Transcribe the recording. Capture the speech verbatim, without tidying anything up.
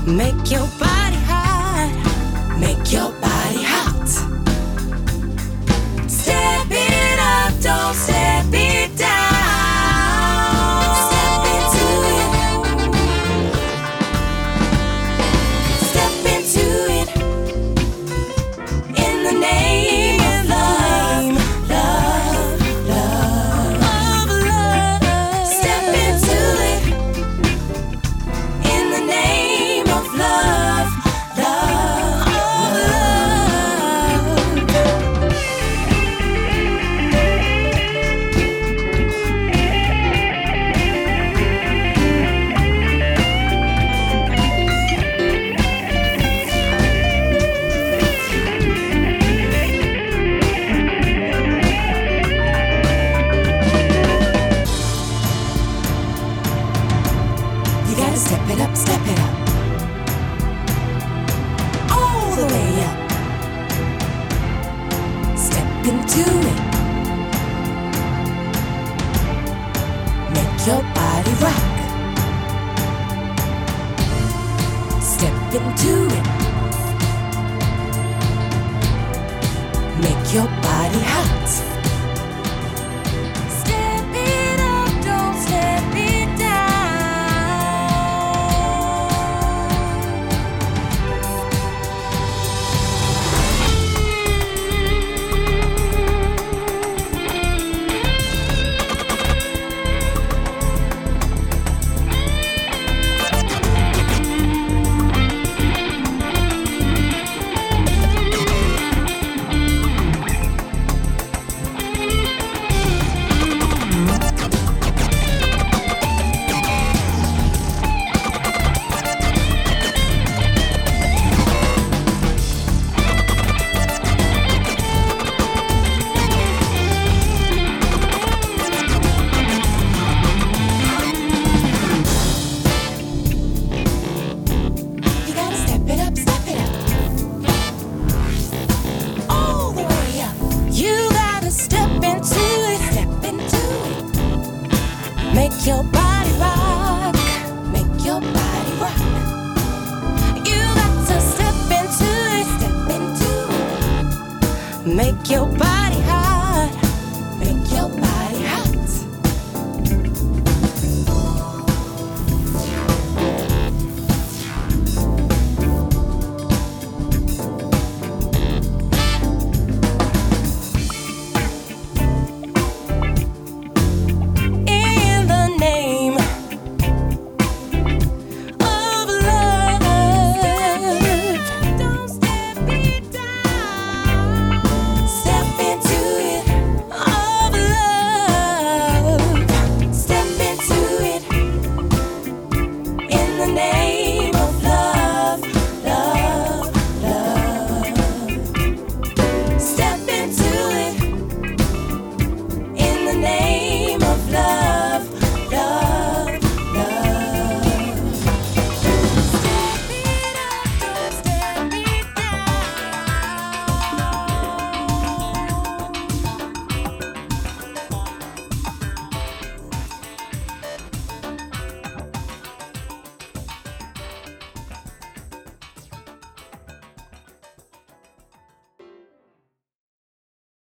Make your body hot. Make your body hot. Step it up, don't step it down. Step into it. Step into it. In the name of love, love, love, love. Step into it. In the name of love, love, love. You gotta step it up, step it up. All the way up. Step into it. Make your body rock. Step into it. Make your body hot. Step it up, don't step it down. You gotta step it up, step it up. All the way up. You gotta step into it, step into it. Make your body rock, make your body rock. You got to step into it, step into it. Make your body